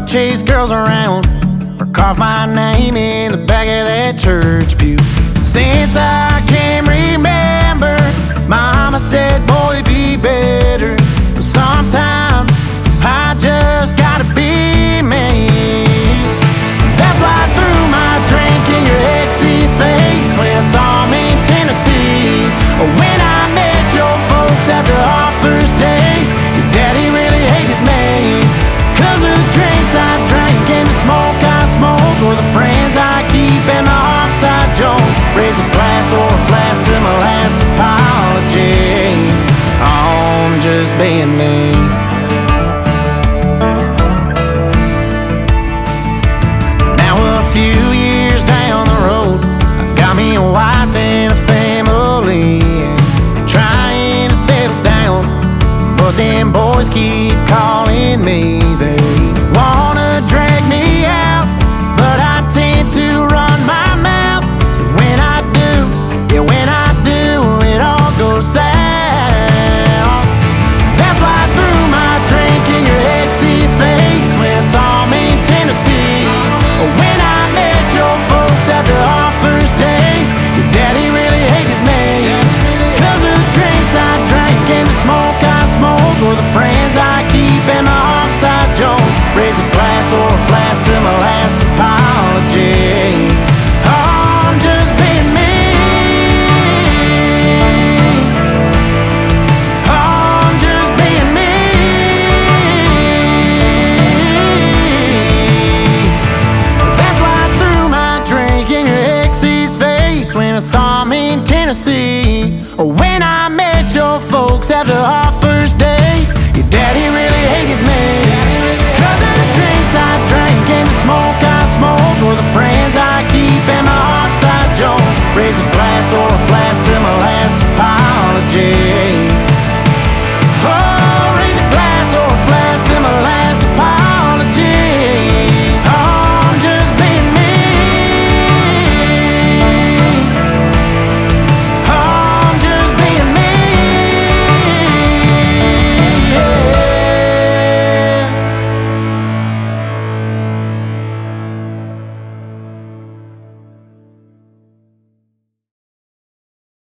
chase girls around or carve my name in the back of that church pew. Since I can remember, Mama said, boy, be better. But sometimes I just gotta be me. That's why I threw my drink in your ex's face when I saw me in Tennessee. When I met your folks after our first day, your daddy really hated me. 'Cause the drinks I drank and the smoke I smoked were the friends I keep and my offside jokes. Raise a glass or a flask to my last apology. I'm just being me. Now a few years down the road, I got me a wife and a family, and trying to settle down. But them boys keep calling me. They wanna drag me out, but I tend to run my mouth. When I do, it all goes south. That's why I threw my drink in your ex's face when I saw me in Tennessee. When I met your folks after our first day, your daddy really hated me. 'Cause the drinks I drank and the smoke I smoked were the friends I keep and my offside jokes. Raise a glass or a flask to my last apology. I'm just being me. I'm just being me. That's why I threw my drink in your ex's face when I saw me in Tennessee. When I met your folks after